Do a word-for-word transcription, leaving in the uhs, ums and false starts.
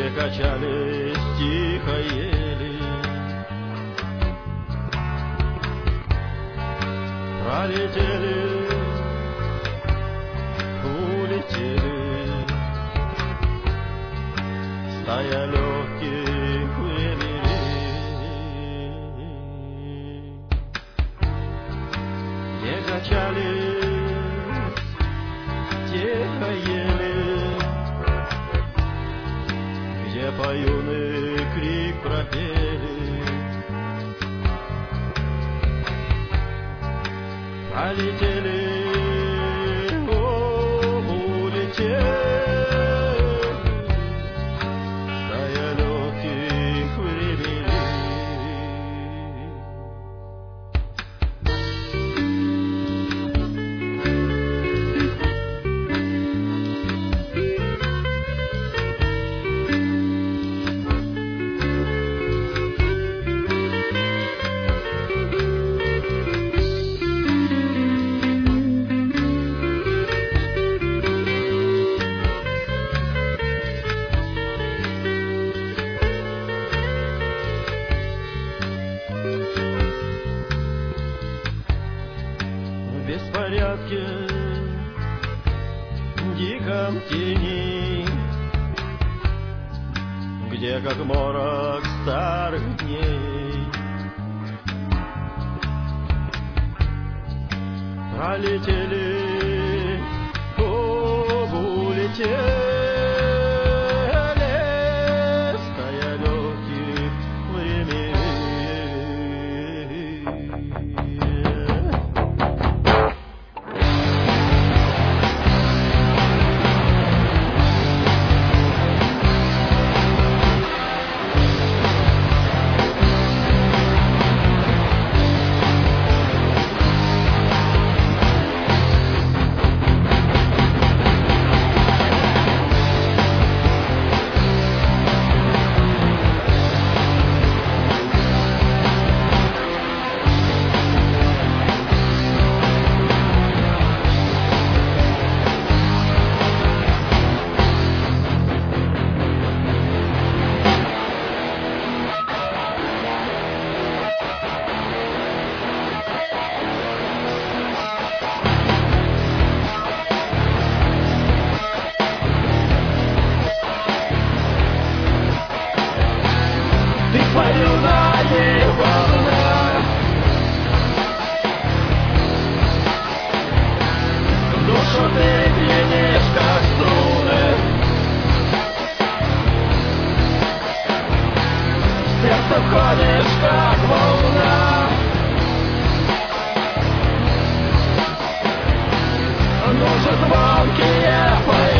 где качались тихо ели. Пролетели, улетели, стая легких вымерей, где качались тихо ели, где по юный крик пропели. Полетели, о, улетели, стая легких времени. В беспорядке, диком тени, где как морок старых дней, пролетели, о, улетели, стая легких времен. Полюная волна, душу ты пьянишь, как струны, в сердце входишь, как волна. Нужны звонкие